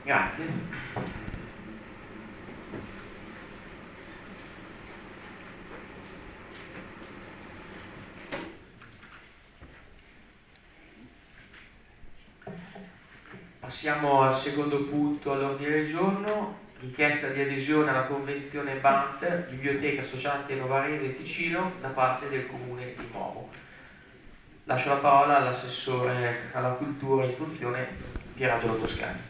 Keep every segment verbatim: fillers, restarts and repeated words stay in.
Grazie. Passiamo al secondo punto all'ordine del giorno, richiesta di adesione alla convenzione B A N T, Biblioteca Associata Novarese Ticino, da parte del Comune di Como. Lascio la parola all'assessore alla cultura e istruzione Pierangelo Toscani.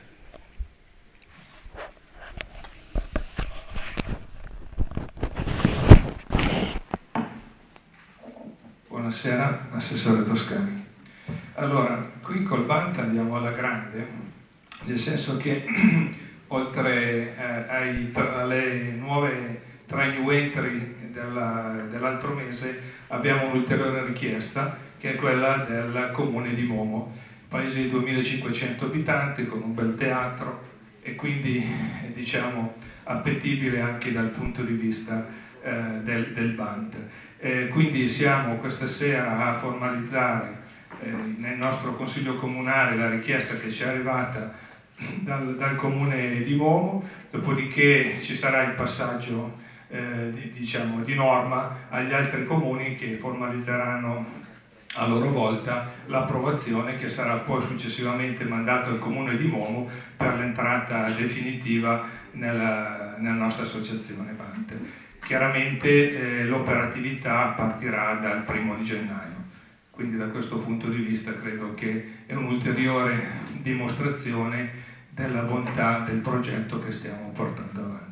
Buonasera, assessore Toscani. Allora, qui col B A N T andiamo alla grande, nel senso che oltre eh, ai, alle nuove, tra i new entry della, dell'altro mese, abbiamo un'ulteriore richiesta, che è quella del Comune di Momo, paese di duemilacinquecento abitanti, con un bel teatro e quindi eh, diciamo appetibile anche dal punto di vista eh, del, del B A N T. Eh, quindi siamo questa sera a formalizzare eh, nel nostro Consiglio Comunale la richiesta che ci è arrivata dal, dal Comune di Momo, dopodiché ci sarà il passaggio eh, di, diciamo, di norma agli altri comuni che formalizzeranno a loro volta l'approvazione, che sarà poi successivamente mandato al Comune di Momo per l'entrata definitiva nella, nella nostra associazione B A N T. Chiaramente eh, l'operatività partirà dal primo di gennaio, quindi da questo punto di vista credo che è un'ulteriore dimostrazione della bontà del progetto che stiamo portando avanti.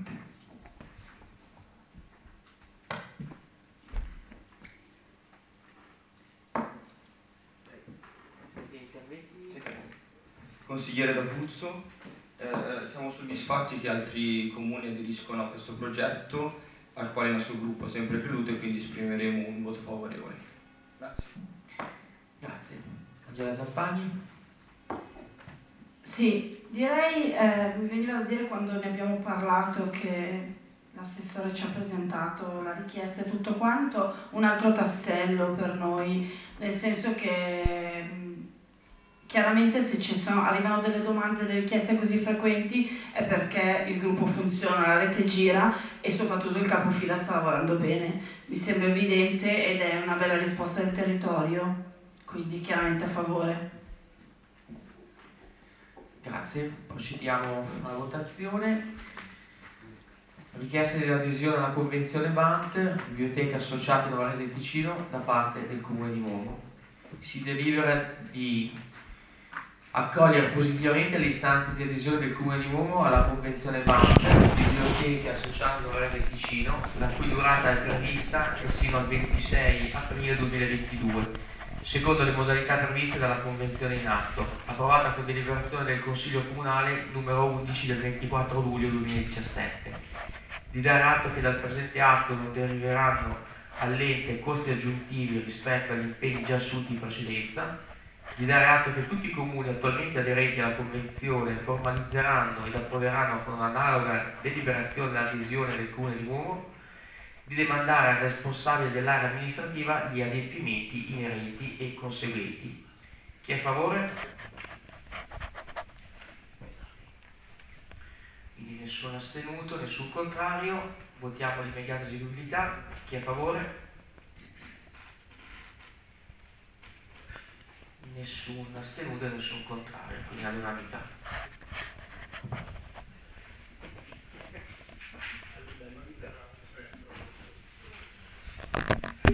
Consigliere D'Abruzzo, eh, siamo soddisfatti che altri comuni aderiscono a questo progetto, al quale il nostro gruppo ha sempre creduto, e quindi esprimeremo un voto favorevole. Grazie. Grazie. Angela Zampani? Sì, direi, eh, mi veniva da dire quando ne abbiamo parlato che l'assessore ci ha presentato la richiesta e tutto quanto, un altro tassello per noi, nel senso che mh, chiaramente se ci sono, arrivano delle domande, delle richieste così frequenti è perché il gruppo funziona, la rete gira e soprattutto il capofila sta lavorando bene. Mi sembra evidente ed è una bella risposta del territorio, quindi chiaramente a favore. Grazie, procediamo alla votazione. Richiesta di adesione alla convenzione B A N T, Biblioteca Associata Novarese Ticino, da parte del Comune di Momo. Si delibera di accogliere positivamente le istanze di adesione del Comune di Momo alla convenzione B A N T, Biblioteca Associata Novarese Ticino, la cui durata è prevista sino al ventisei aprile duemilaventidue, secondo le modalità previste dalla convenzione in atto, approvata con deliberazione del Consiglio Comunale numero undici del ventiquattro luglio duemiladiciassette. Di dare atto che dal presente atto non deriveranno all'ente costi aggiuntivi rispetto agli impegni già assunti in precedenza. Di dare atto che tutti i comuni attualmente aderenti alla Convenzione formalizzeranno ed approveranno con un'analoga deliberazione l'adesione del Comune di Momo. Di demandare al responsabile dell'area amministrativa gli adempimenti inerenti e conseguenti. Chi è a favore? Quindi nessun astenuto, nessun contrario. Votiamo l'immediata eseguibilità. Chi è a favore? Nessun astenuto e nessun contrario, quindi all'unanimità.